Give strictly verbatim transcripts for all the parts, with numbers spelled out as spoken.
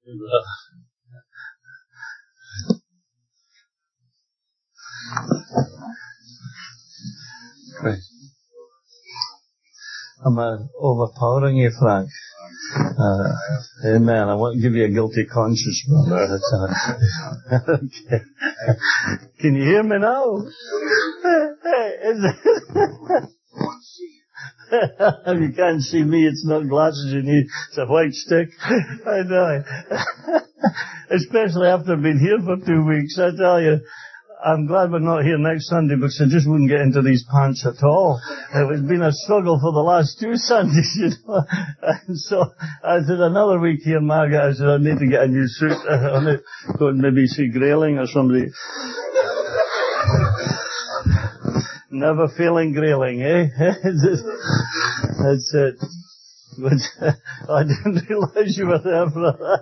Right. Am I overpowering you, Frank? Uh, amen. I won't give you a guilty conscience, brother. Okay. Can you hear me now? If you can't see me, it's not glasses you need. It's a white stick. I know. Especially after being here for two weeks, I tell you. I'm glad we're not here next Sunday because I just wouldn't get into these pants at all. It's been a struggle for the last two Sundays, you know. And so I said another week here, Margaret, I said I need to get a new suit. I need to go and maybe see Grayling or somebody. Never failing Grayling, eh? That's it. But I didn't realize you were there, brother.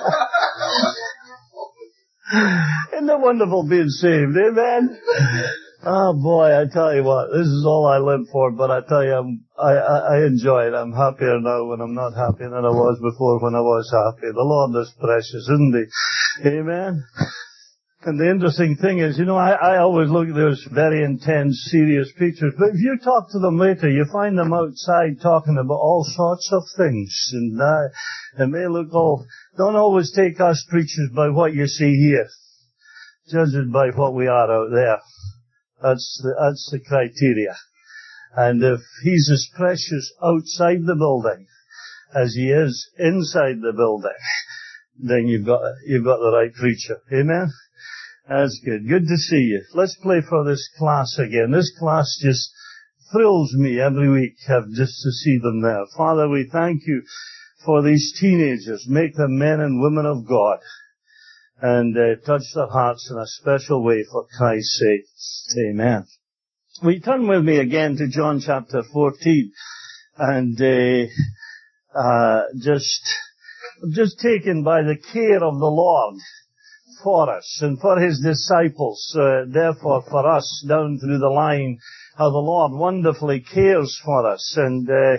Isn't it wonderful being saved, amen? Oh boy, I tell you what, this is all I live for, but I tell you, I'm, I, I, I enjoy it. I'm happier now when I'm not happy than I was before when I was happy. The Lord is precious, isn't He? Amen? And the interesting thing is, you know, I, I always look at those very intense, serious preachers, but if you talk to them later, you find them outside talking about all sorts of things. And uh, it may look all... Don't always take us preachers by what you see here. Judge it by what we are out there. That's the, that's the criteria. And if He's as precious outside the building as He is inside the building, then you've got, you've got the right preacher. Amen? That's good. Good to see you. Let's play for this class again. This class just thrills me every week, just to see them there. Father, we thank You for these teenagers. Make them men and women of God. And uh, touch their hearts in a special way for Christ's sake. Amen. We turn with me again to John chapter fourteen. And uh, uh, just, just taken by the care of the Lord for us and for His disciples, uh, therefore for us down through the line, how the Lord wonderfully cares for us. And uh,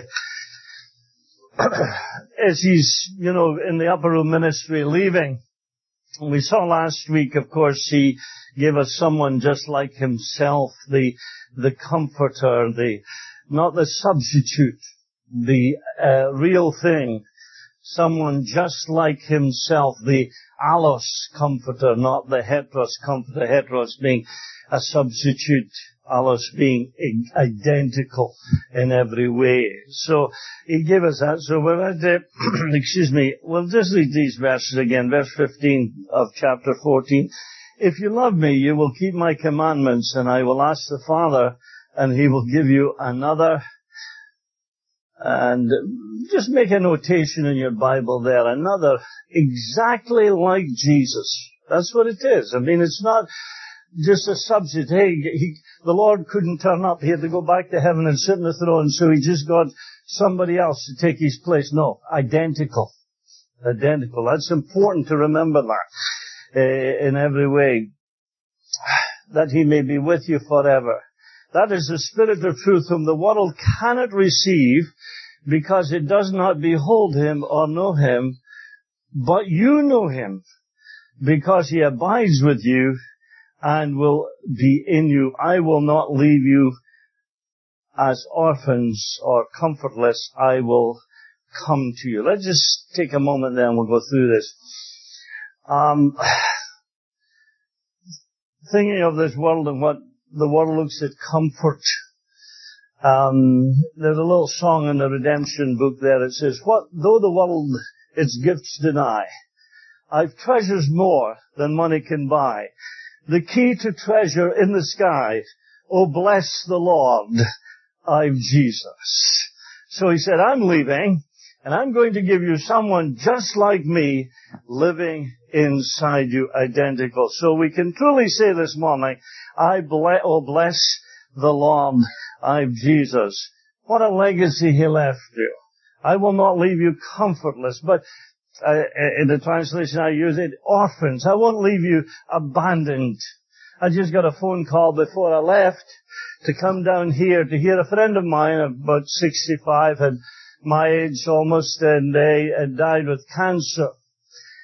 as He's, you know, in the upper room ministry leaving, we saw last week, of course, He gave us someone just like Himself, the the comforter, the not the substitute, the uh, real thing, someone just like Himself, the allos comforter, not the heteros comforter, heteros being a substitute, allos being identical in every way. So He gave us that. So we're at the, excuse me, we'll just read these verses again, verse fifteen of chapter fourteen. If you love Me, you will keep My commandments, and I will ask the Father, and He will give you another. And just make a notation in your Bible there, another exactly like Jesus. That's what it is. I mean, it's not just a substitute. Hey, he, the Lord couldn't turn up. He had to go back to heaven and sit on the throne, so He just got somebody else to take His place. No, identical. Identical. That's important to remember that uh, in every way. That He may be with you forever. That is the Spirit of truth whom the world cannot receive because it does not behold Him or know Him. But you know Him because He abides with you and will be in you. I will not leave you as orphans or comfortless. I will come to you. Let's just take a moment there and we'll go through this. Um, thinking of this world and what the world looks at comfort. Um, there's a little song in the Redemption book there. It says, "What though the world its gifts deny, I've treasures more than money can buy. The key to treasure in the sky. Oh, bless the Lord, I've Jesus." So He said, I'm leaving, and I'm going to give you someone just like me living inside you, identical. So we can truly say this morning, I bless, oh, bless the Lord, I've Jesus. What a legacy He left you. I will not leave you comfortless, but uh, in the translation I use it, orphans. I won't leave you abandoned. I just got a phone call before I left to come down here to hear a friend of mine, about sixty-five, had my age almost, and they had died with cancer.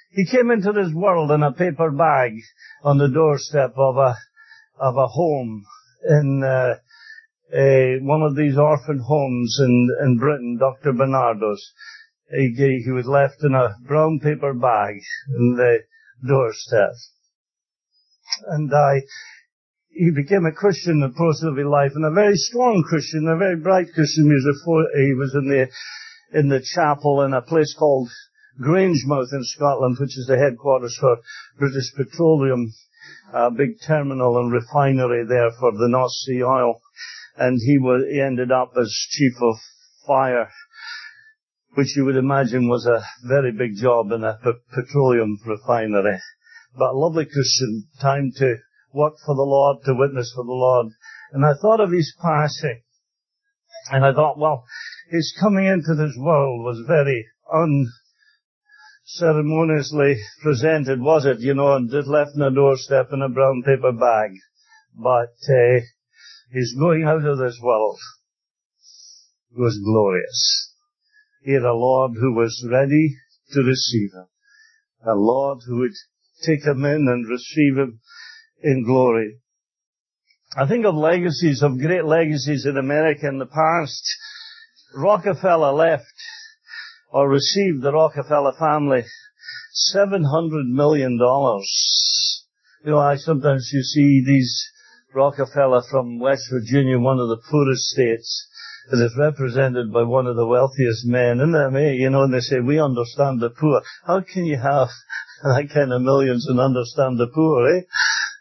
He came into this world in a paper bag on the doorstep of a, of a home in, uh, a, one of these orphan homes in, in Britain, Doctor Bernardo's. He, he was left in a brown paper bag in the doorstep. And I, he became a Christian in the process of his life, and a very strong Christian, a very bright Christian. He was, a, he was in the, in the chapel in a place called Grangemouth in Scotland, which is the headquarters for British Petroleum, a big terminal and refinery there for the North Sea oil. And he was, he ended up as chief of fire, which you would imagine was a very big job in a p- petroleum refinery. But a lovely Christian, time to work for the Lord, to witness for the Lord. And I thought of his passing. And I thought, well, his coming into this world was very unceremoniously presented, was it? You know, and just left on a doorstep in a brown paper bag. But uh, his going out of this world was glorious. He had a Lord who was ready to receive him. A Lord who would take him in and receive him in glory. I think of legacies, of great legacies in America in the past. Rockefeller left, or received, the Rockefeller family, seven hundred million dollars. You know, I sometimes you see these Rockefeller from West Virginia, one of the poorest states, and it's represented by one of the wealthiest men. Isn't that amazing? You know, and they say, we understand the poor. How can you have that kind of millions and understand the poor, eh?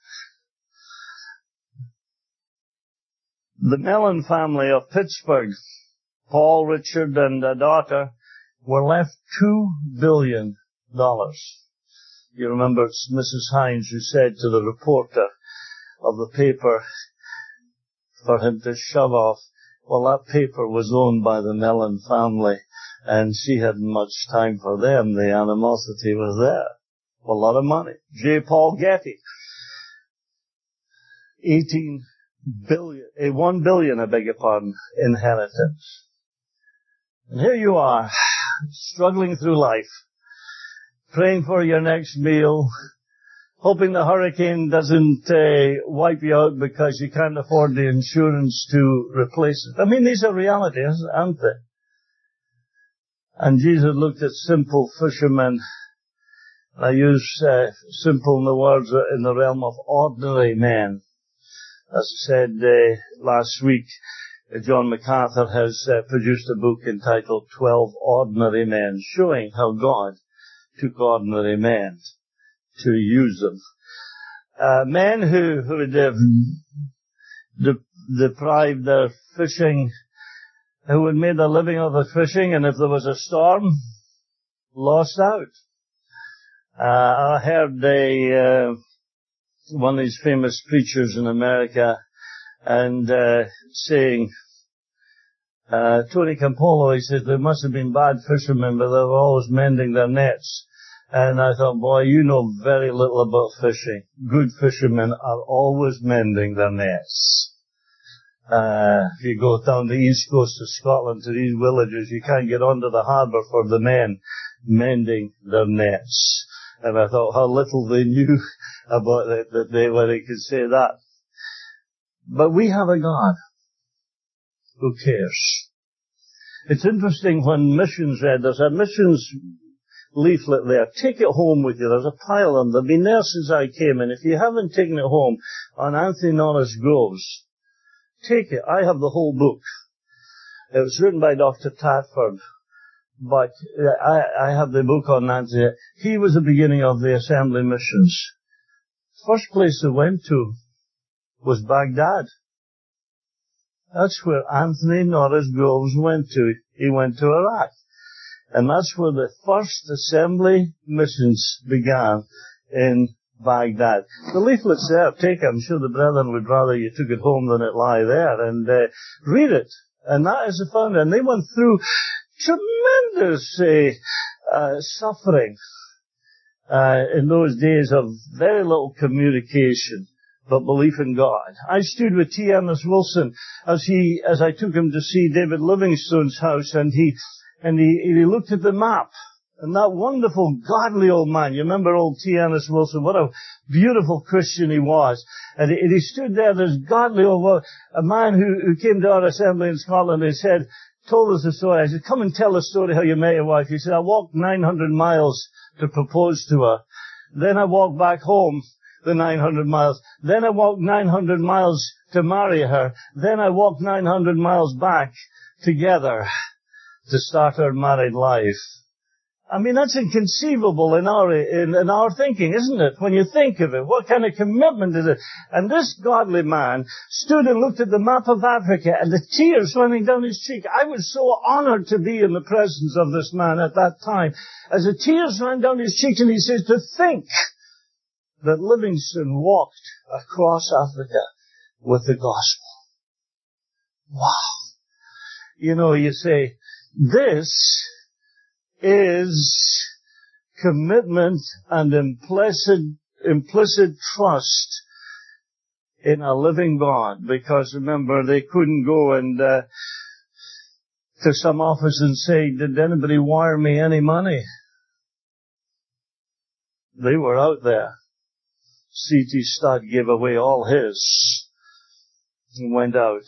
The Mellon family of Pittsburgh, Paul, Richard, and a daughter, were left two billion dollars. You remember it's Missus Hines who said to the reporter of the paper for him to shove off, well, that paper was owned by the Mellon family, and she hadn't much time for them. The animosity was there. A lot of money. J. Paul Getty, eighteen billion, a one billion, I beg your pardon, inheritance. And here you are, struggling through life, praying for your next meal, hoping the hurricane doesn't uh, wipe you out because you can't afford the insurance to replace it. I mean, these are realities, aren't they? And Jesus looked at simple fishermen. I use uh, simple in the words in the realm of ordinary men. As I said uh, last week, uh, John MacArthur has uh, produced a book entitled twelve Ordinary Men, showing how God took ordinary men to use them. Uh, men who, who would have de- deprived their fishing, who had made a living of the fishing, and if there was a storm, lost out. Uh, I heard a, uh, one of these famous preachers in America, and, uh, saying, uh, Tony Campolo, he said, there must have been bad fishermen, but they were always mending their nets. And I thought, boy, you know very little about fishing. Good fishermen are always mending their nets. Uh, if you go down the east coast of Scotland to these villages, you can't get onto the harbour for the men mending their nets. And I thought how little they knew about it, that they, where they could say that. But we have a God who cares. It's interesting when missions read, there's a missions leaflet there. Take it home with you. There's a pile of them. They've been there since I came, and if you haven't taken it home on Anthony Norris Groves, take it. I have the whole book. It was written by Doctor Tatford, but I, I have the book on Anthony. He was the beginning of the Assembly missions. First place they went to was Baghdad. That's where Anthony Norris Groves went to. He went to Iraq. And that's where the first Assembly missions began, in Baghdad. The leaflet's there. Take it. I'm sure the brethren would rather you took it home than it lie there. And uh, read it. And that is the founder. And they went through tremendous uh, uh, suffering uh, in those days of very little communication, but belief in God. I stood with T. Ernest Wilson as he, as I took him to see David Livingstone's house, and he, and he, he looked at the map And that wonderful, godly old man, you remember old T. Ennis Wilson, what a beautiful Christian he was. And he, and he stood there, this godly old, a man who, who came to our assembly in Scotland, he said, told us a story. I said, come and tell the story how you met your wife. He said, I walked nine hundred miles to propose to her. Then I walked back home the nine hundred miles. Then I walked nine hundred miles to marry her. Then I walked nine hundred miles back together to start our married life. I mean, that's inconceivable in our, in, in our thinking, isn't it? When you think of it, what kind of commitment is it? And this godly man stood and looked at the map of Africa and the tears running down his cheek. I was so honored to be in the presence of this man at that time. As the tears ran down his cheeks, and he says, to think that Livingstone walked across Africa with the gospel. Wow. You know, you say, this is commitment and implicit, implicit trust in a living God. Because remember, they couldn't go and, uh, to some office and say, did anybody wire me any money? They were out there. C T Studd gave away all his and went out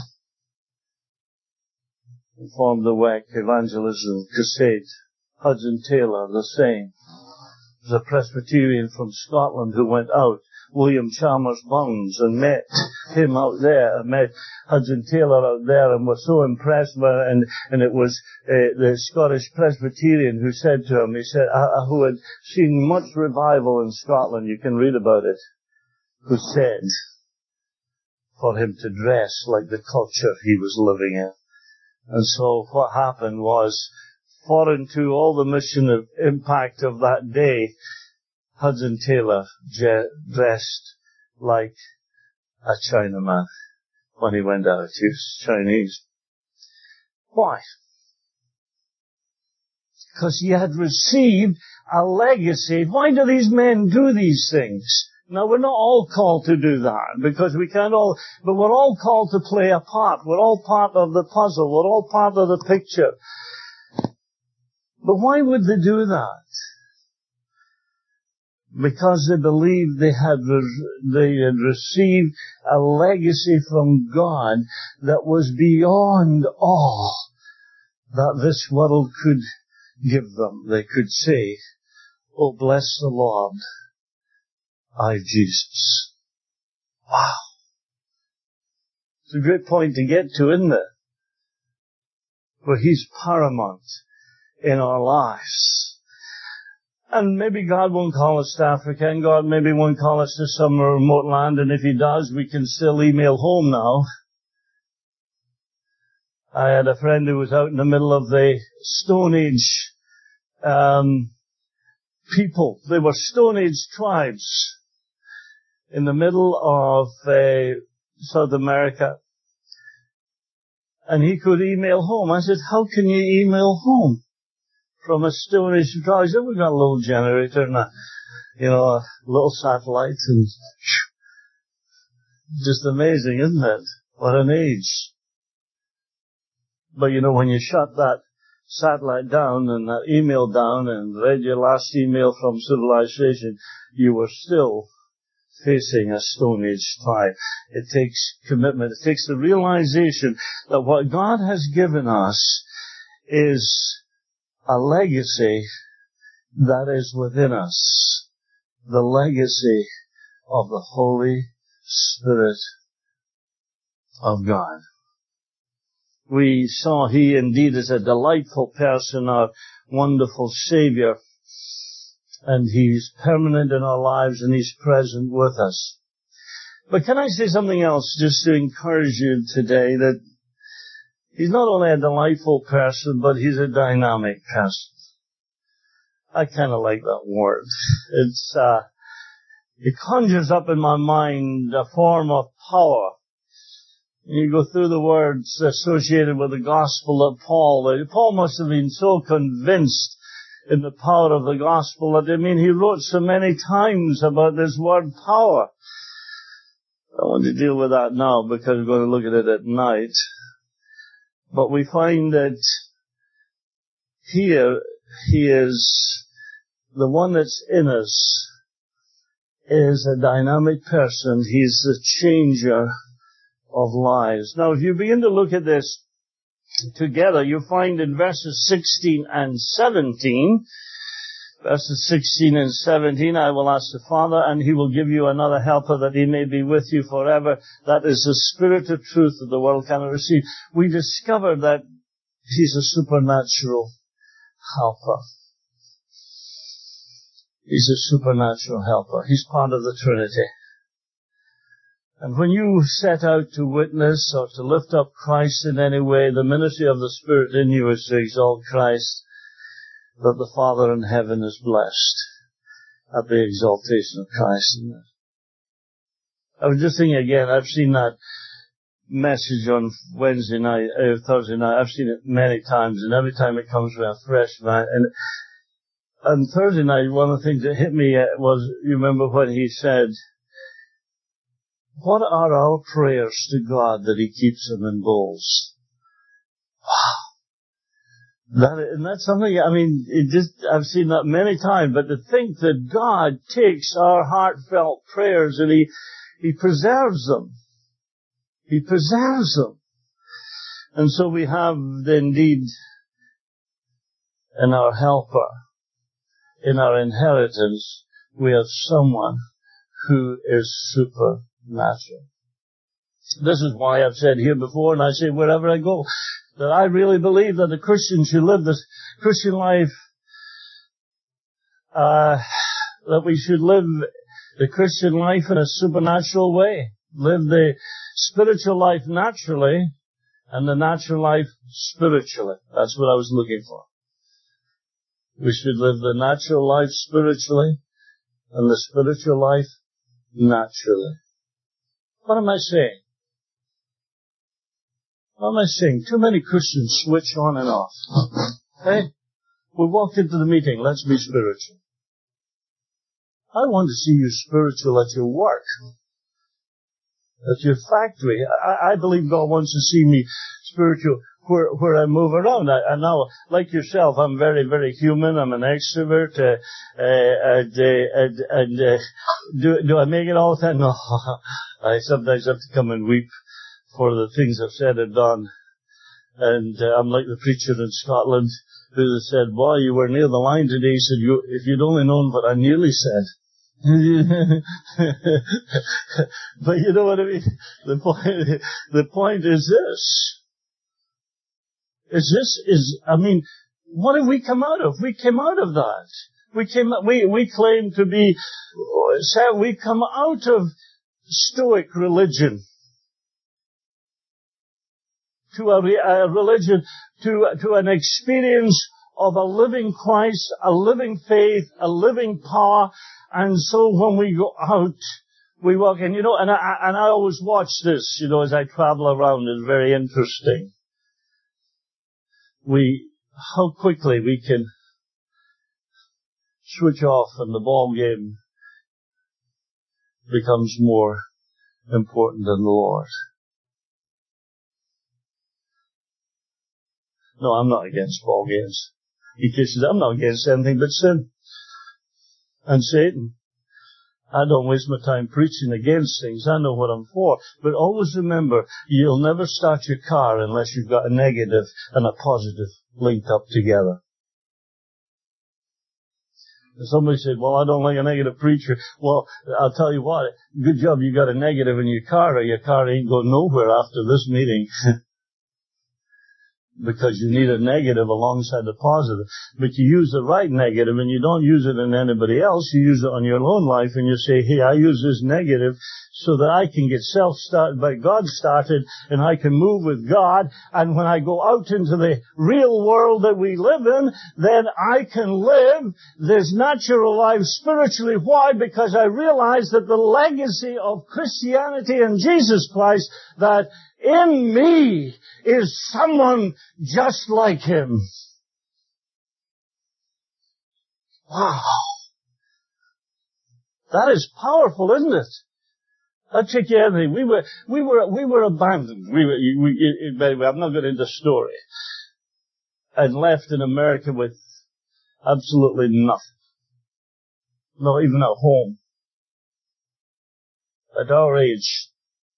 and formed the W E C Evangelism Crusade. Hudson Taylor, the same. There's a Presbyterian from Scotland who went out, William Chalmers Bounds, and met him out there, and met Hudson Taylor out there, and was so impressed by it. And, and it was uh, the Scottish Presbyterian who said to him, he said, uh, who had seen much revival in Scotland, you can read about it, who said for him to dress like the culture he was living in. And so what happened was, foreign to all the mission of impact of that day, Hudson Taylor je- dressed like a Chinaman when he went out. He was Chinese. Why? Because he had received a legacy. Why do these men do these things? Now, we're not all called to do that, because we can't all, but we're all called to play a part. We're all part of the puzzle. We're all part of the picture. But why would they do that? Because they believed they had, re- they had received a legacy from God that was beyond all that this world could give them. They could say, oh, bless the Lord, I Jesus. Wow. It's a great point to get to, isn't it? Where He's paramount in our lives. And maybe God won't call us to Africa, and God maybe won't call us to some remote land, and if He does, we can still email home now. I had a friend who was out in the middle of the Stone Age um, people. They were Stone Age tribes in the middle of uh, South America. And he could email home. I said, how can you email home from a Stone Age tribe? He said, we've got a little generator and a, you know, a little satellite, and just amazing, isn't it? What an age. But you know, when you shut that satellite down and that email down and read your last email from civilization, you were still facing a Stone Age tribe. It takes commitment. It takes the realization that what God has given us is a legacy that is within us. The legacy of the Holy Spirit of God. We saw He indeed is a delightful person, our wonderful Savior. And He's permanent in our lives, and He's present with us. But can I say something else just to encourage you today, that He's not only a delightful person, but He's a dynamic person. I kind of like that word. It's, uh, it conjures up in my mind a form of power. You go through the words associated with the gospel of Paul. Paul must have been so convinced in the power of the gospel that, I mean, he wrote so many times about this word power. I don't want to deal with that now because we're going to look at it at night. But we find that here He is, the one that's in us is a dynamic person. He's the changer of lives. Now, if you begin to look at this together, you find in verses sixteen and seventeen, verses sixteen and seventeen, I will ask the Father, and He will give you another helper, that He may be with you forever. That is the Spirit of truth that the world cannot receive. We discovered that He's a supernatural helper. He's a supernatural helper. He's part of the Trinity. And when you set out to witness or to lift up Christ in any way, the ministry of the Spirit in you is to exalt Christ, that the Father in heaven is blessed at the exaltation of Christ. I was just thinking again, I've seen that message on Wednesday night, uh, Thursday night. I've seen it many times, and every time it comes with a fresh man. And on Thursday night, one of the things that hit me was, you remember when he said, what are our prayers to God that He keeps them in bowls? Wow. That, and that's something, I mean, it just, I've seen that many times, but to think that God takes our heartfelt prayers and He, He preserves them. He preserves them. And so we have indeed in our helper, in our inheritance, we have someone who is supernatural. This is why I've said here before, and I say wherever I go, that I really believe that the Christian should live this Christian life, uh, that we should live the Christian life in a supernatural way. Live the spiritual life naturally, and the natural life spiritually. That's what I was looking for. We should live the natural life spiritually, and the spiritual life naturally. What am I saying? What am I saying? Too many Christians switch on and off. Hey, we walked into the meeting, let's be spiritual. I want to see you spiritual at your work, at your factory. I, I believe God wants to see me spiritual where, where I move around. I, I now, like yourself, I'm very, very human. I'm an extrovert. Uh, uh, and, uh, and, and uh, do, do I make it all the time? No. I sometimes have to come and weep for the things I've said and done. And uh, I'm like the preacher in Scotland who said, boy, you were near the line today. He said, you, if you'd only known what I nearly said. But you know what I mean? The point, the point is this. Is this, is, I mean, what have we come out of? We came out of that. We came, we, we claim to be, we come out of Stoic religion to a, a religion, to, to an experience of a living Christ, a living faith, a living power. And so when we go out, we walk in, you know, and I, and I always watch this, you know, as I travel around. It's very interesting. We, how quickly we can switch off and the ball game becomes more important than the Lord. No, I'm not against ball games. He says, I'm not against anything but sin and Satan. I don't waste my time preaching against things. I know what I'm for. But always remember, you'll never start your car unless you've got a negative and a positive linked up together. Somebody said, well, I don't like a negative preacher. Well, I'll tell you what, good job you got a negative in your car, or your car ain't going nowhere after this meeting. Because you need a negative alongside the positive. But you use the right negative, and you don't use it in anybody else. You use it on your own life, and you say, hey, I use this negative so that I can get self-started by God started, and I can move with God. And when I go out into the real world that we live in, then I can live this natural life spiritually. Why? Because I realize that the legacy of Christianity and Jesus Christ, that in me is someone just like Him. Wow. That is powerful, isn't it? I take you Anthony. We were, we were, we were abandoned. We were, we, by the way, I'm not going into the story. And left in America with Absolutely nothing. Not even a home. At our age.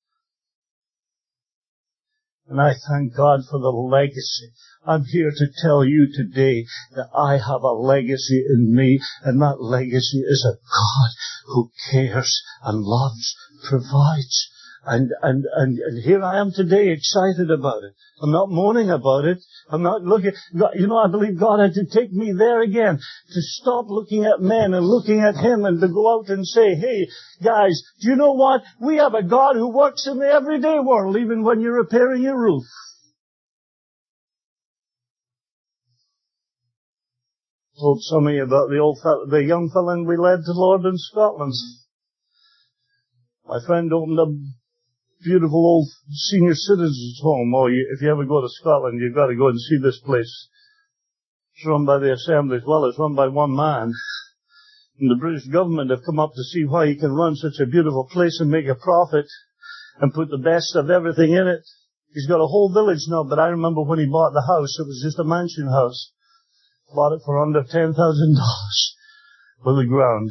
And I thank God for the legacy. I'm here to tell you today that I have a legacy in me, and that legacy is a God who cares and loves, provides. And, and, and, and here I am today excited about it. I'm not moaning about it. I'm not looking, God, you know, I believe God had to take me there again, to stop looking at men and looking at Him, and to go out and say, hey, guys, do you know what? We have a God who works in the everyday world, even when you're repairing your roof. Told some of you about the old fellow, the young fellow we led to the Lord in Scotland. My friend opened a beautiful old senior citizens home. Oh, you, if you ever go to Scotland, you've got to go and see this place. It's run by the Assembly as well. It's run by one man. And the British government have come up to see why he can run such a beautiful place and make a profit and put the best of everything in it. He's got a whole village now, but I remember when he bought the house, it was just a mansion house. Bought it for under ten thousand dollars for the ground.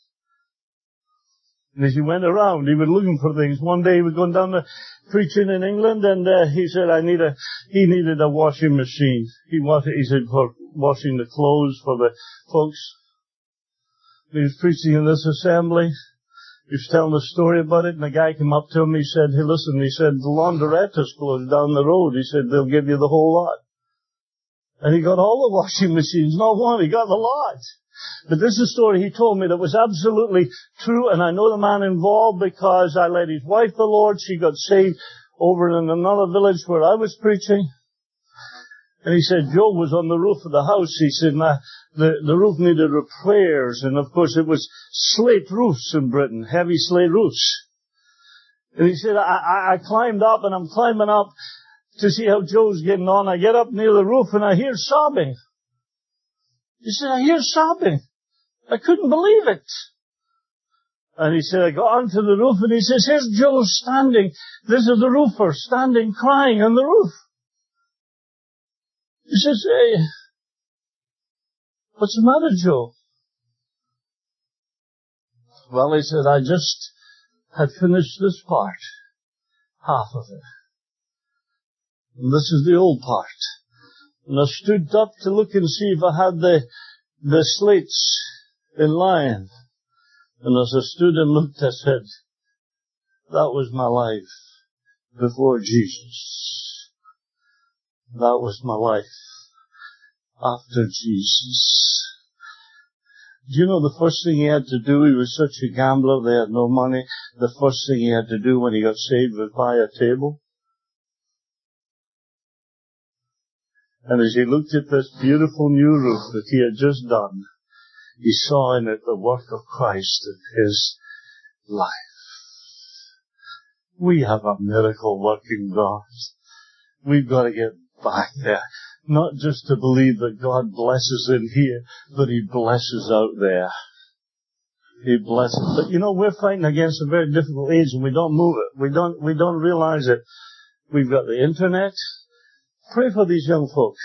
And as he went around, he was looking for things. One day he was going down to preaching in England, and uh, he said, "I need a." He needed a washing machine. He wanted, he said, for washing the clothes for the folks. He was preaching in this assembly. He was telling a story about it, and the guy came up to him. He said, "Hey, listen," he said, "the laundrette is closed down the road." He said, "They'll give you the whole lot." And he got all the washing machines, not one, he got the lot. But this is a story he told me that was absolutely true, and I know the man involved because I led his wife to the Lord. She got saved over in another village where I was preaching. And he said, Joe was on the roof of the house. He said, nah, the, the roof needed repairs, and of course it was slate roofs in Britain, heavy slate roofs. And he said, I, I, I climbed up, and I'm climbing up to see how Joe's getting on. I get up near the roof and I hear sobbing. He said, I hear sobbing. I couldn't believe it. And he said, I got onto the roof and he says, here's Joe standing. This is the roofer standing crying on the roof. He says, hey, what's the matter, Joe? Well, he said, I just had finished this part. Half of it. And this is the old part. And I stood up to look and see if I had the, the slates in line. And as I stood and looked, I said, that was my life before Jesus. That was my life after Jesus. Do you know the first thing he had to do? He was such a gambler, they had no money. The first thing he had to do when he got saved was buy a table. And as he looked at this beautiful new roof that he had just done, he saw in it the work of Christ in his life. We have a miracle working God. We've got to get back there. Not just to believe that God blesses in here, but He blesses out there. He blesses. But you know, we're fighting against a very difficult age and we don't move it. We don't, we don't realize it. We've got the internet. Pray for these young folks.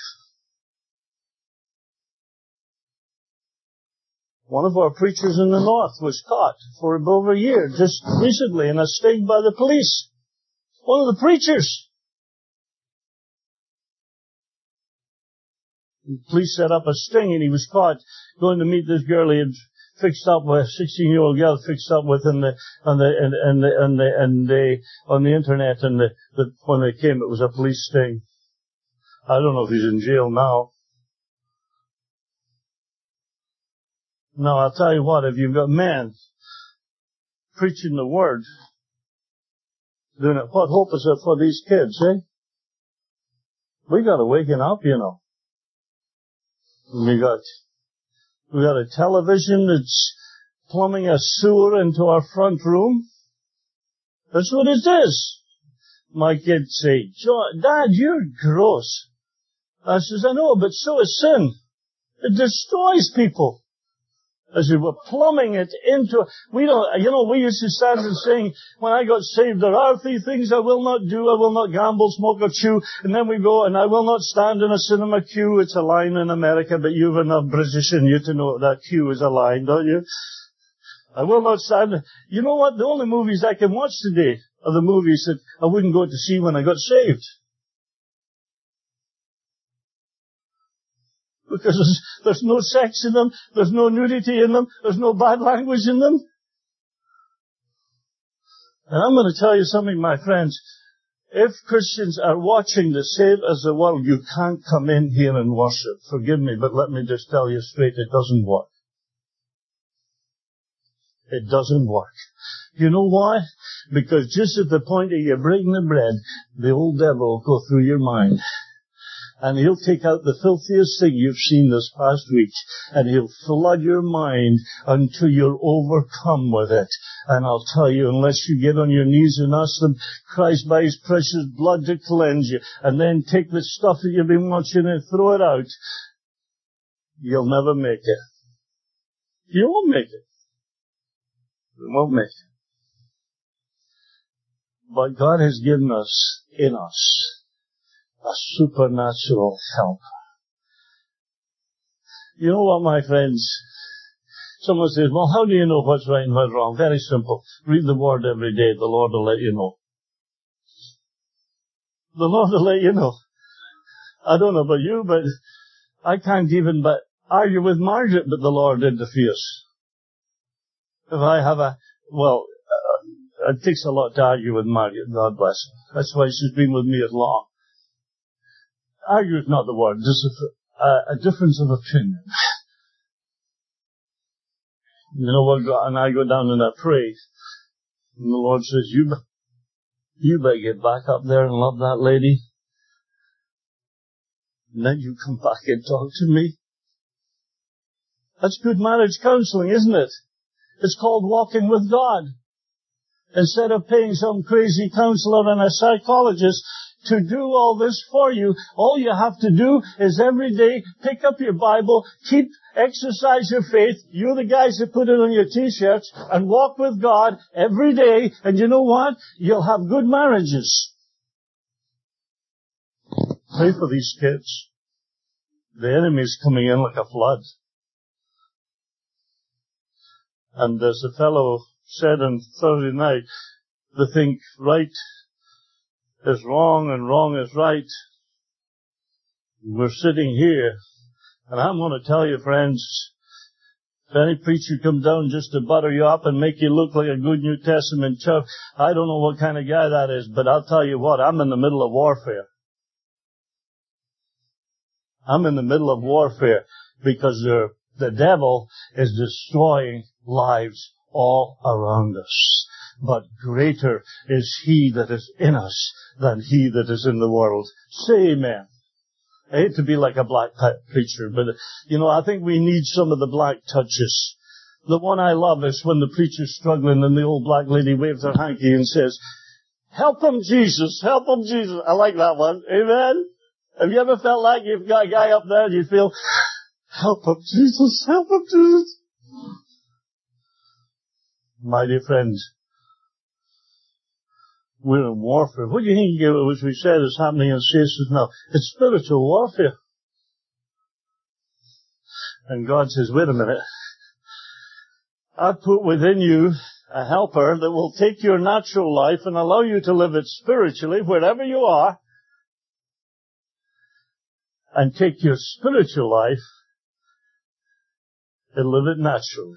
One of our preachers in the north was caught for over a year, just recently, in a sting by the police. One of the preachers. The police set up a sting and he was caught going to meet this girl he had fixed up with, a sixteen-year-old girl fixed up with in the, on the, and, and the, and the, and the, on the internet, and the, the, when they came, it was a police sting. I don't know if he's in jail now. No, I'll tell you what, if you've got men preaching the word, then what hope is there for these kids, eh? We got to waken up, you know. We got, we got a television that's plumbing a sewer into our front room. That's what it is. My kids say, John, Dad, you're gross. I says, I know, but so is sin. It destroys people. As we were plumbing it into, we don't, you know, we used to stand and sing, when I got saved, there are three things I will not do. I will not gamble, smoke, or chew. And then we go, and I will not stand in a cinema queue. It's a line in America, but you've enough British in you to know that queue is a line, don't you? I will not stand. You know what? The only movies I can watch today are the movies that I wouldn't go to see when I got saved. Because there's, there's no sex in them, there's no nudity in them, there's no bad language in them. And I'm going to tell you something, my friends. If Christians are watching the same as the world, you can't come in here and worship. Forgive me, but let me just tell you straight, it doesn't work. It doesn't work. You know why? Because just at the point that you're breaking the bread, the old devil will go through your mind. And he'll take out the filthiest thing you've seen this past week, and he'll flood your mind until you're overcome with it. And I'll tell you, unless you get on your knees and ask them, Christ by His precious blood to cleanse you, and then take the stuff that you've been watching and throw it out, you'll never make it. You won't make it. You won't make it. But God has given us, in us, a supernatural help. You know what, my friends? Someone says, well, how do you know what's right and what's wrong? Very simple. Read the Word every day. The Lord will let you know. The Lord will let you know. I don't know about you, but I can't even but argue with Margaret, but the Lord interferes. If I have a, well, uh, it takes a lot to argue with Margaret. God bless her. That's why she's been with me as long. Argue is not the word. Just a, a difference of opinion. You know what? And I go down and I pray. And the Lord says, you, you better get back up there and love that lady. And then you come back and talk to me. That's good marriage counseling, isn't it? It's called walking with God. Instead of paying some crazy counselor and a psychologist to do all this for you, all you have to do is every day pick up your Bible, keep, exercise your faith. You're the guys that put it on your t-shirts, and walk with God every day. And you know what? You'll have good marriages. Pray for these kids. The enemy is coming in like a flood. And as the fellow said on Thursday night, they think right is wrong and wrong is right. We're sitting here, and I'm going to tell you, friends, if any preacher comes down just to butter you up and make you look like a good New Testament church, I don't know what kind of guy that is, but I'll tell you what, I'm in the middle of warfare. I'm in the middle of warfare because the devil is destroying lives all around us. But greater is He that is in us than he that is in the world. Say amen. I hate to be like a black preacher, but, you know, I think we need some of the black touches. The one I love is when the preacher's struggling and the old black lady waves her hanky and says, help him, Jesus, help him, Jesus. I like that one. Amen? Have you ever felt like you've got a guy up there and you feel, help him, Jesus, help him, Jesus? My dear friends, we're in warfare. What do you think, as we said, is happening in Satan now? It's spiritual warfare. And God says, wait a minute. I've put within you a helper that will take your natural life and allow you to live it spiritually wherever you are, and take your spiritual life and live it naturally.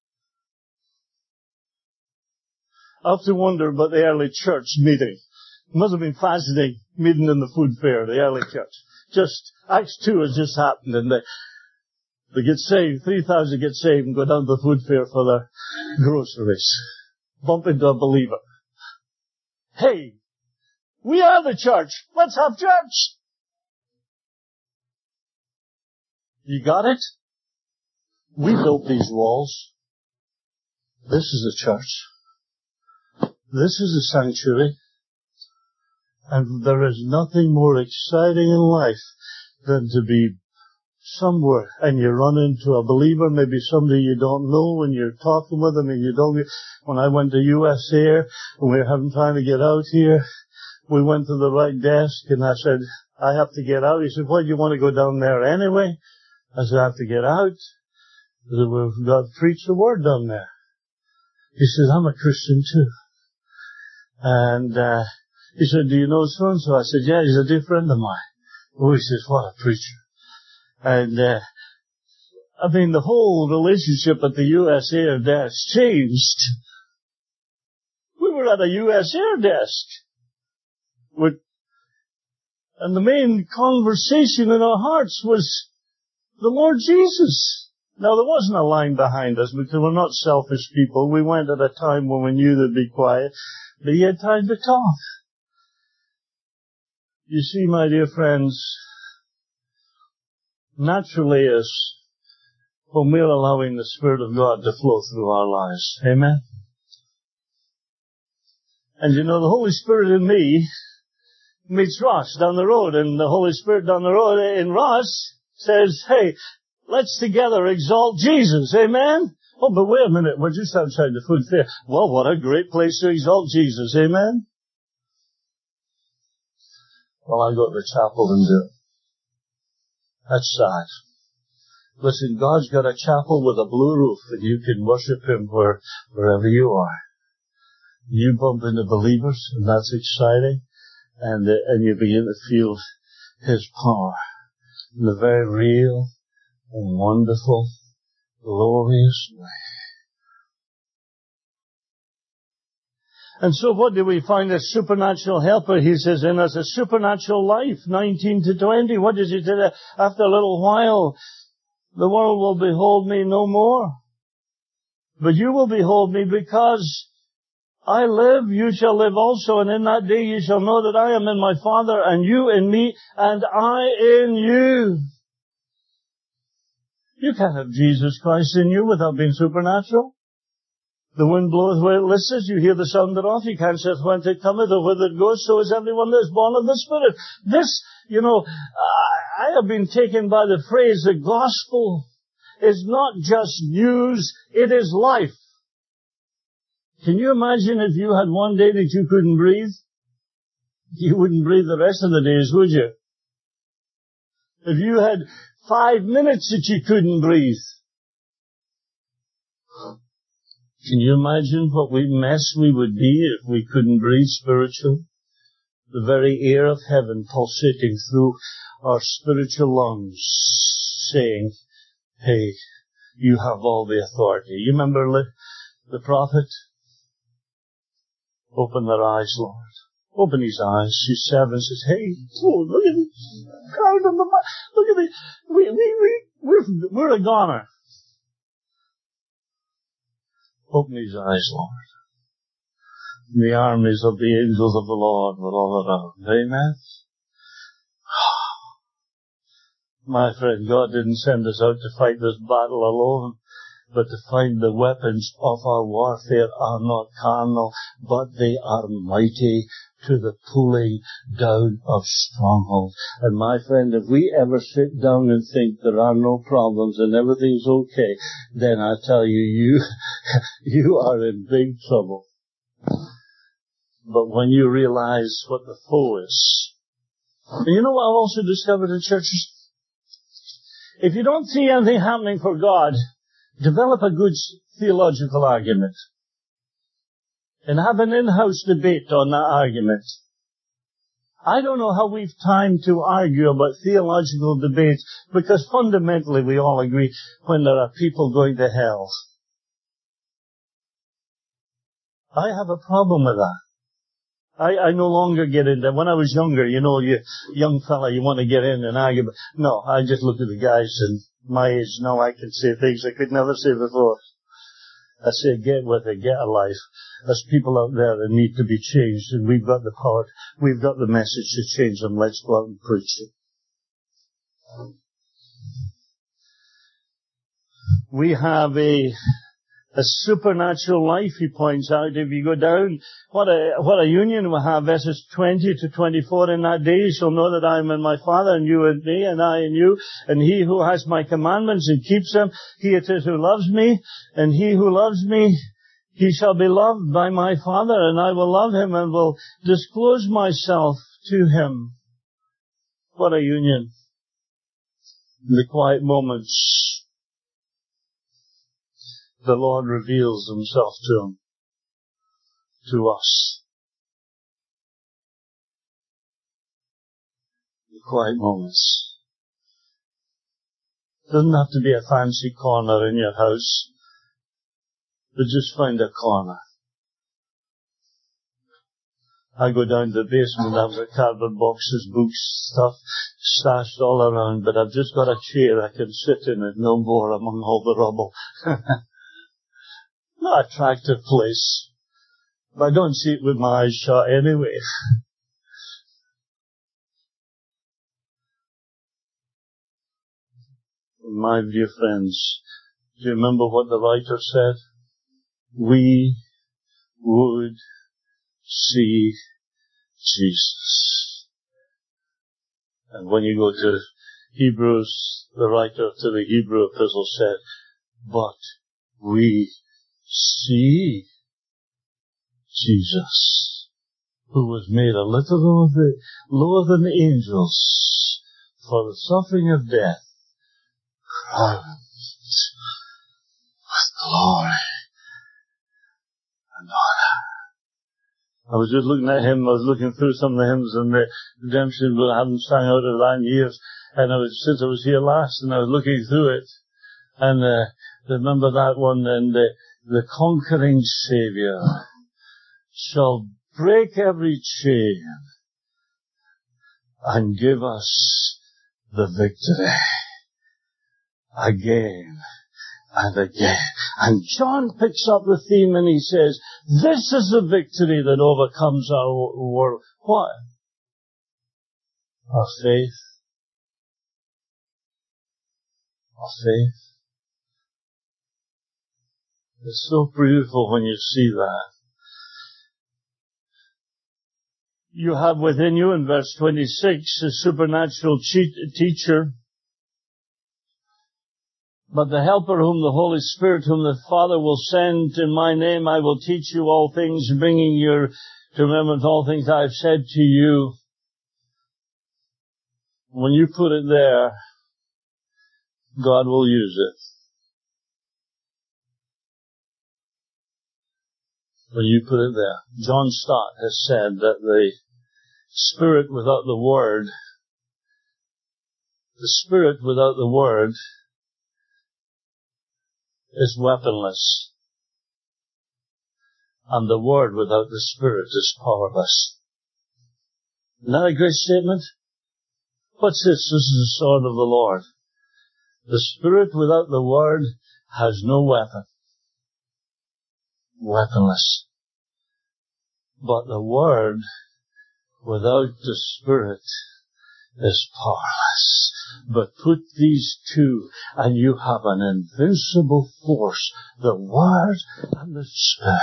I have to wonder about the early church meeting. It must have been fascinating meeting in the food fair, the early church. Just, Acts two has just happened, and they, they get saved, three thousand get saved and go down to the food fair for their groceries. Bump into a believer. Hey, we are the church. Let's have church. You got it? We built these walls. This is a church. This is a sanctuary, and there is nothing more exciting in life than to be somewhere and you run into a believer, maybe somebody you don't know, and you're talking with them and you don't get, when I went to U S Air and we were having trying to get out here, we went to the right desk and I said, I have to get out. He said, why do you want to go down there anyway? I said, I have to get out. We've got to preach the word down there. He said, I'm a Christian too. And, uh, he said, do you know so-and-so? I said, yeah, he's a dear friend of mine. Oh, he says, what a preacher. And, uh, I mean, the whole relationship at the U S Air desk changed. We were at a U S Air desk. With, and the main conversation in our hearts was the Lord Jesus. Now, there wasn't a line behind us because we're not selfish people. We went at a time when we knew they'd be quiet, but he had time to talk. You see, my dear friends, naturally as when we're allowing the Spirit of God to flow through our lives. Amen? And you know, the Holy Spirit in me meets Ross down the road, and the Holy Spirit down the road in Ross says, hey, let's together exalt Jesus. Amen? Oh, but wait a minute, we're just outside the food fair. Well, what a great place to exalt Jesus. Amen? Well, I go to the chapel and do it. That's sad. Listen, God's got a chapel with a blue roof, and you can worship Him where, wherever you are. You bump into believers, and that's exciting, and, uh, and you begin to feel His power in a very real and wonderful, glorious way. And so what do we find? A supernatural helper, he says, in us, a supernatural life, nineteen to twenty. What does he say? After a little while, the world will behold me no more. But you will behold me, because I live, you shall live also, and in that day you shall know that I am in my Father, and you in me, and I in you. You can't have Jesus Christ in you without being supernatural. The wind bloweth where it listeth, you hear the sound thereof, you can't say whence it cometh or whither it goes, so is everyone that is born of the Spirit. This, you know, I have been taken by the phrase, the gospel is not just news, it is life. Can you imagine if you had one day that you couldn't breathe? You wouldn't breathe the rest of the days, would you? If you had five minutes that you couldn't breathe, can you imagine what we mess we would be if we couldn't breathe spiritually? The very air of heaven pulsating through our spiritual lungs, saying, hey, you have all the authority. You remember the prophet? Open their eyes, Lord. Open his eyes. His servant says, hey, oh, look at this crowd on the mount. Look at this. We, we, we, we're, we're a goner. Open his eyes, Lord. The armies of the angels of the Lord were all around. Amen? My friend, God didn't send us out to fight this battle alone, but to find the weapons of our warfare are not carnal, but they are mighty to the pulling down of strongholds. And my friend, if we ever sit down and think there are no problems and everything's okay, then I tell you, you, you are in big trouble. But when you realize what the foe is, and you know what I've also discovered in churches? If you don't see anything happening for God, develop a good theological argument. And have an in-house debate on that argument. I don't know how we've time to argue about theological debates, because fundamentally we all agree when there are people going to hell. I have a problem with that. I, I no longer get into, when I was younger, you know, you young fella, you want to get in and argue, but no, I just look at the guys and my age now I can say things I could never say before. I say, get with it, get a life. There's people out there that need to be changed, and we've got the power, we've got the message to change them. Let's go out and preach it. We have a, A supernatural life, he points out. If you go down, what a, what a union we have, verses twenty to twenty-four. In that day you shall know that I am in my Father, and you in me, and I in you. And he who has my commandments and keeps them, he it is who loves me. And he who loves me, he shall be loved by my Father, and I will love him and will disclose myself to him. What a union. In the quiet moments, the Lord reveals himself to him, to us. The quiet moments. It doesn't have to be a fancy corner in your house, but just find a corner. I go down to the basement, I've got cardboard boxes, books, stuff stashed all around, but I've just got a chair I can sit in it, no more among all the rubble. Not an attractive place, but I don't see it with my eyes shut anyway. My dear friends, do you remember what the writer said? We would see Jesus. And when you go to Hebrews, the writer to the Hebrew epistle said, but we see Jesus, who was made a little lower than the angels for the suffering of death, crowned with glory and honor. I was just looking at him, I was looking through some of the hymns and the redemption, but I haven't sung out of that in years. And I was, since I was here last, and I was looking through it, and uh, remember that one, and the, the conquering Saviour shall break every chain and give us the victory again and again. And John picks up the theme and he says, this is the victory that overcomes our world. What? Our faith. Our faith. It's so beautiful when you see that. You have within you, in verse twenty-six, a supernatural teacher. But the Helper whom the Holy Spirit, whom the Father will send in my name, I will teach you all things, bringing you to remembrance all things I have said to you. When you put it there, God will use it. When you put it there. John Stott has said that the Spirit without the Word, the Spirit without the Word is weaponless. And the Word without the Spirit is powerless. Isn't that a great statement? What's this? This is the sword of the Lord. The Spirit without the Word has no weapon. Weaponless. But the Word without the Spirit is powerless. But put these two and you have an invincible force, the Word and the Spirit.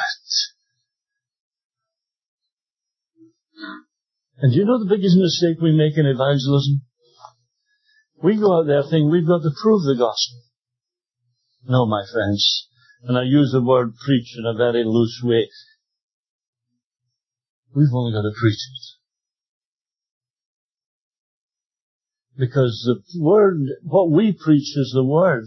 And do you know the biggest mistake we make in evangelism? We go out there thinking we've got to prove the gospel. No, my friends. And I use the word preach in a very loose way. We've only got to preach it. Because the word, what we preach is the word.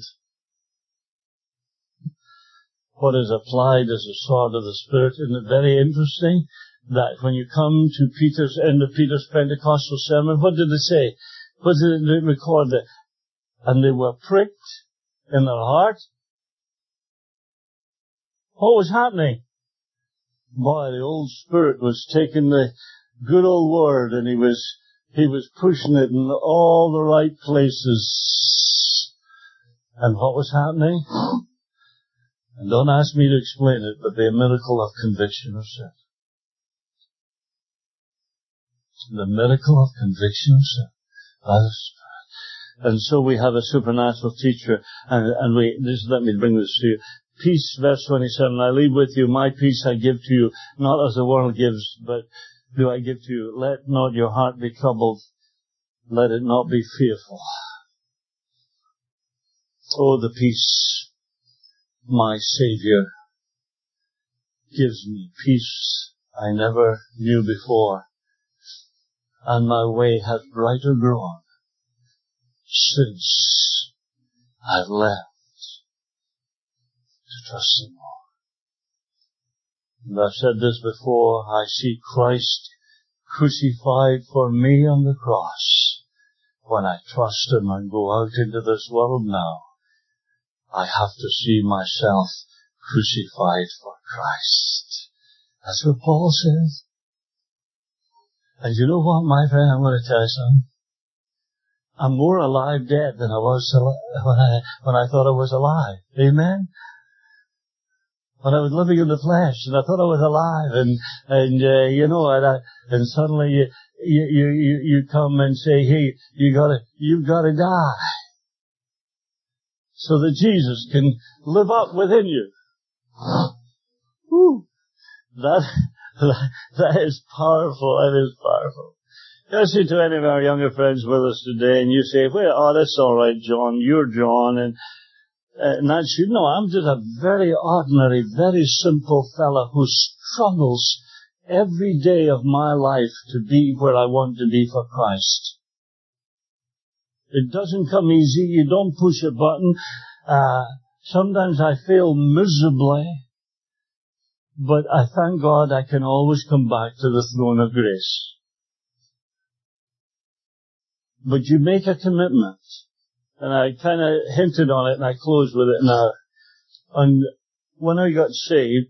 What is applied is the sword of the Spirit. Isn't it very interesting that when you come to Peter's, end of Peter's Pentecostal sermon, what did it say? What did it record? That, and they were pricked in their heart. What was happening? Boy, the old Spirit was taking the good old word and he was, he was pushing it in all the right places. And what was happening? And don't ask me to explain it, but the miracle of conviction of sin. The miracle of conviction of sin by the Spirit. And so we have a supernatural teacher, and, and we, just let me bring this to you. Peace, verse twenty-seven, I leave with you, my peace I give to you, not as the world gives, but do I give to you. Let not your heart be troubled, let it not be fearful. Oh, the peace my Savior gives me, peace I never knew before, and my way hath brighter grown since I've left to trust Him more. And I've said this before, I see Christ crucified for me on the cross. When I trust Him and go out into this world now, I have to see myself crucified for Christ. That's what Paul says. And you know what, my friend, I'm going to tell you something. I'm more alive dead than I was when I, when I thought I was alive. Amen? When I was living in the flesh and I thought I was alive, and, and, uh, you know, and, I, and suddenly you, you, you, you come and say, hey, you gotta, you've gotta die. So that Jesus can live up within you. Whew. That, that, that is powerful. That is powerful. I say to any of our younger friends with us today, and you say, well, oh, that's all right, John. You're John, and, uh, and that's you. No, I'm just a very ordinary, very simple fella who struggles every day of my life to be where I want to be for Christ. It doesn't come easy. You don't push a button. Uh, sometimes I fail miserably. But I thank God I can always come back to the throne of grace. But you make a commitment. And I kind of hinted on it and I closed with it now. And when I got saved,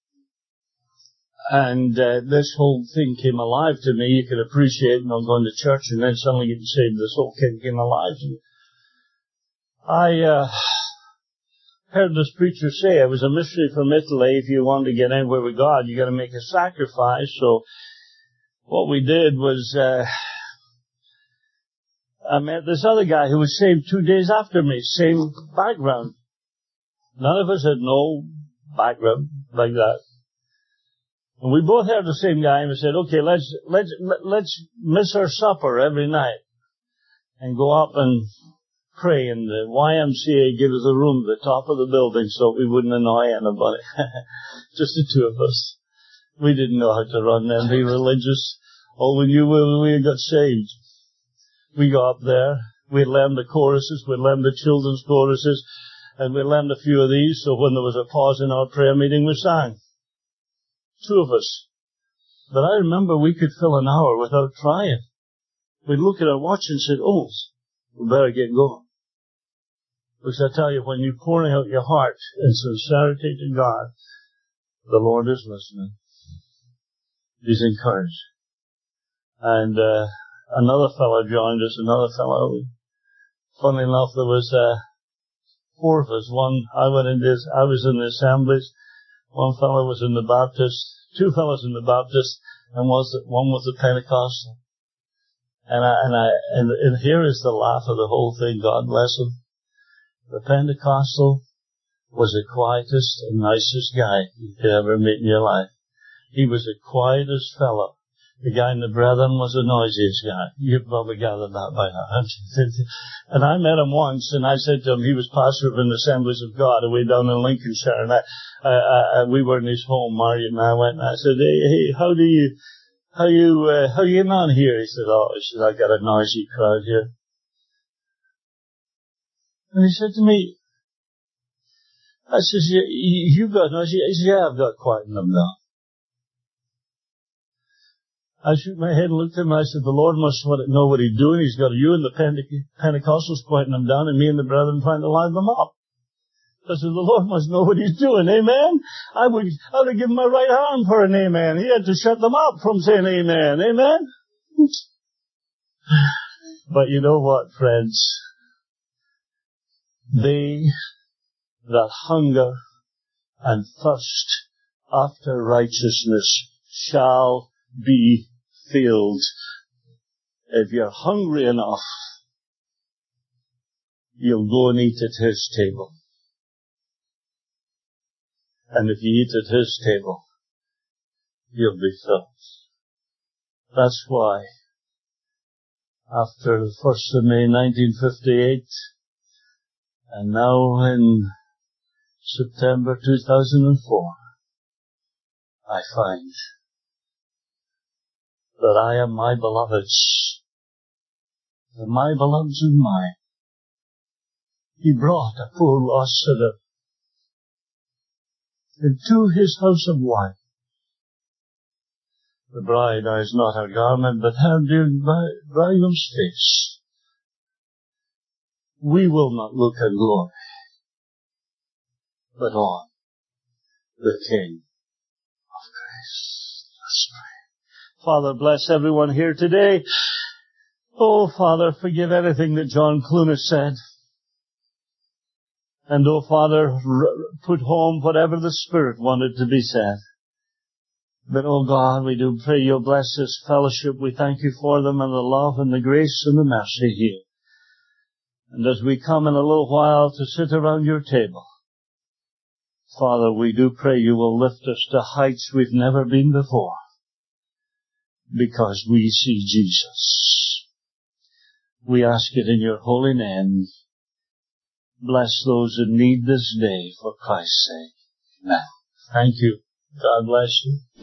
and uh, this whole thing came alive to me, you could appreciate not going to church and then suddenly getting saved, this whole thing came alive to me. I uh, heard this preacher say, it was a mystery from Italy, if you want to get anywhere with God, you got to make a sacrifice. So what we did was, uh, I met this other guy who was saved two days after me, same background. None of us had no background like that. And we both heard the same guy, and we said, okay, let's, let's, let's miss our supper every night and go up and pray. And the Y M C A gave us a room at the top of the building so we wouldn't annoy anybody. Just the two of us. We didn't know how to run and be religious. All we knew was we got saved. We got up there. We learned the choruses. We learned the children's choruses. And we learned a few of these, so when there was a pause in our prayer meeting, we sang. Two of us. But I remember we could fill an hour without trying. We'd look at our watch and said, oh, we better get going. Because I tell you, when you're pouring out your heart in sincerity to God, the Lord is listening. He's encouraged. And uh, another fellow joined us, another fellow. Funnily enough, there was uh, four of us. One, I went in this, I was in the assemblies. One fellow was in the Baptist, two fellows in the Baptist, and was the, one was the Pentecostal. And I, and I, and, and here is the laugh of the whole thing, God bless him. The Pentecostal was the quietest and nicest guy you could ever meet in your life. He was the quietest fellow. The guy in the Brethren was the noisiest guy. You've probably gathered that by now. And I met him once, and I said to him, he was pastor of an Assemblies of God away down in Lincolnshire, and I, I, I, we were in his home, Marriott, and I went and I said, hey, hey, how do you, how you, uh, how you getting on here? He said, oh, he said, I got a noisy crowd here. And he said to me, I says, you, you got noisy? He said, yeah, I've got quieting them down. I shook my head and looked at him, and I said, the Lord must know what He's doing. He's got you and the Pentecostals quieting them down, and me and the brethren trying to line them up. I said, the Lord must know what He's doing, amen? I would, I would have given my right arm for an amen. He had to shut them up from saying amen, amen? But you know what, friends? They that hunger and thirst after righteousness shall be filled. If you're hungry enough, you'll go and eat at His table. And if you eat at His table, you'll be filled. That's why, after the first of May nineteen fifty-eight, and now in September two thousand four, I find that I am my beloved's, and my beloved's is mine. He brought a poor lost sinner into His house of wine. The bride eyes not her garment, but her dear bridegroom's face. We will not look at glory, but on the King of grace. Let's pray. Father, bless everyone here today. Oh, Father, forgive anything that John Clunas said. And, oh, Father, put home whatever the Spirit wanted to be said. But, oh, God, we do pray You'll bless this fellowship. We thank You for them and the love and the grace and the mercy here. And as we come in a little while to sit around Your table, Father, we do pray You will lift us to heights we've never been before, because we see Jesus. We ask it in Your holy name. Bless those in need this day for Christ's sake. Amen. Thank you. God bless you.